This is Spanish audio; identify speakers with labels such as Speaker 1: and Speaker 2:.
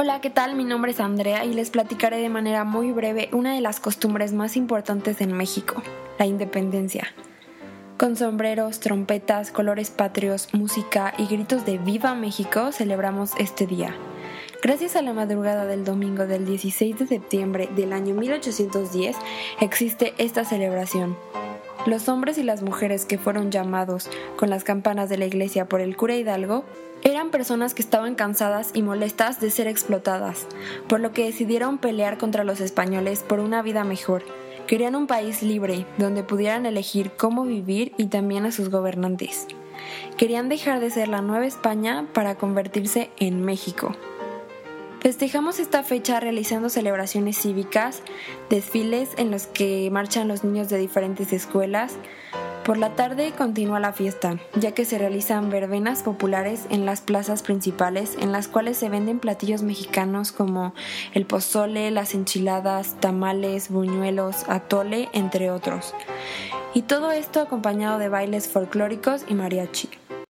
Speaker 1: Hola, ¿qué tal? Mi nombre es Andrea y les platicaré de manera muy breve una de las costumbres más importantes en México, la independencia. Con sombreros, trompetas, colores patrios, música y gritos de ¡Viva México! Celebramos este día. Gracias a la madrugada del domingo del 16 de septiembre del año 1810 existe esta celebración. Los hombres y las mujeres que fueron llamados con las campanas de la iglesia por el cura Hidalgo eran personas que estaban cansadas y molestas de ser explotadas, por lo que decidieron pelear contra los españoles por una vida mejor. Querían un país libre, donde pudieran elegir cómo vivir y también a sus gobernantes. Querían dejar de ser la Nueva España para convertirse en México. Festejamos esta fecha realizando celebraciones cívicas, desfiles en los que marchan los niños de diferentes escuelas. Por la tarde continúa la fiesta, ya que se realizan verbenas populares en las plazas principales, en las cuales se venden platillos mexicanos como el pozole, las enchiladas, tamales, buñuelos, atole, entre otros. Y todo esto acompañado de bailes folclóricos y mariachi.